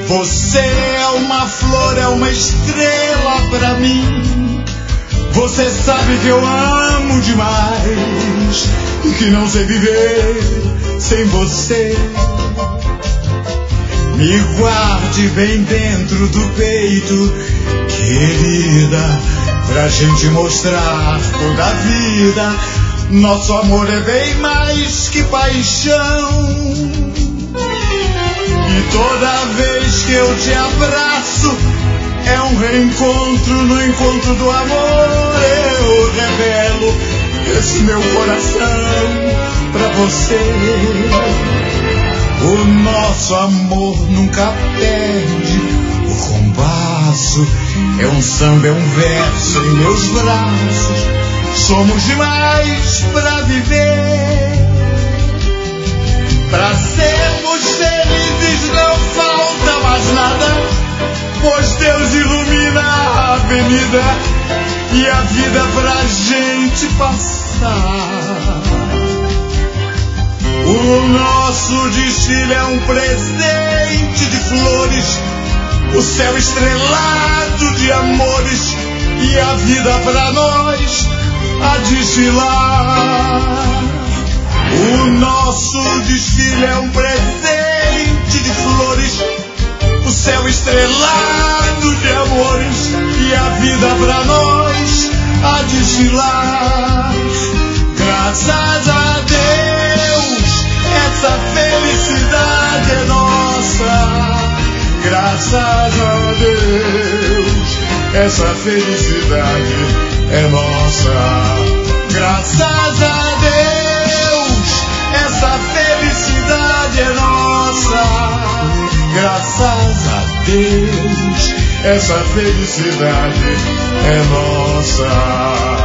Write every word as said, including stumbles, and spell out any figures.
Você é uma flor, é uma estrela pra mim. Você sabe que eu amo demais e que não sei viver sem você. Me guarde bem dentro do peito, querida, pra gente mostrar toda a vida. Nosso amor é bem mais que paixão. E toda vez que eu te abraço é um reencontro no encontro do amor. Eu revelo esse meu coração pra você. O nosso amor nunca perde o compasso. É um samba, é um verso em meus braços. Somos demais pra viver. Pra sermos felizes não falta mais nada, pois Deus ilumina a avenida e a vida pra gente passar. O nosso desfile é um presente de flores, o céu estrelado de amores e a vida pra nós a desfilar. O nosso desfile é um presente de flores, o céu estrelado de amores e a vida pra nós a desfilar. Graças a Deus, essa felicidade é nossa. Graças a Deus, essa felicidade é nossa. Graças a Deus, essa felicidade é nossa. Graças a Deus, essa felicidade é nossa.